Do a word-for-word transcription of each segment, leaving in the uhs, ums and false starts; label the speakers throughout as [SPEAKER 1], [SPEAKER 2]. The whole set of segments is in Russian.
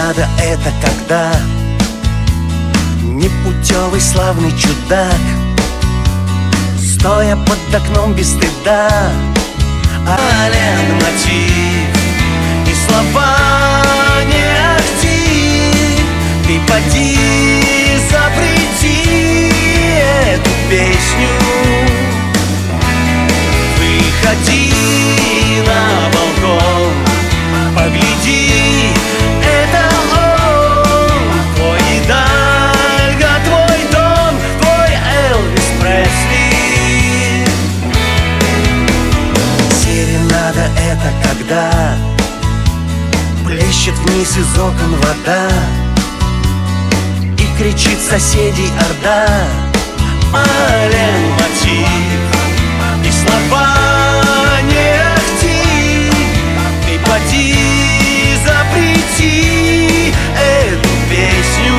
[SPEAKER 1] Серенада — это когда непутевый славный чудак, стоя под окном без стыда, ален мотив и слова не ахти. Ты поди запрети эту песню, выходи на балкон, погляди, это он, твой Идальго, твой Дон, твой Элвис Пресли. Серенада — это когда плещет вниз из окон вода и кричит соседей орда. Ален мотив и слова не ахти. Ты поди запрети эту песню,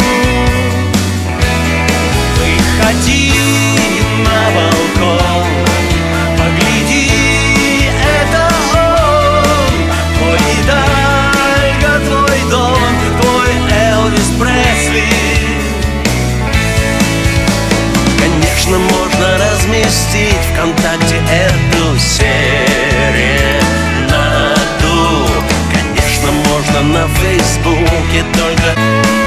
[SPEAKER 1] выходи на балкон, погляди, это он, твой Идальго, твой Дон, твой Элвис Пресли. Конечно, можно разместить ВКонтакте эту серенаду. Конечно, можно на Фейсбуке, только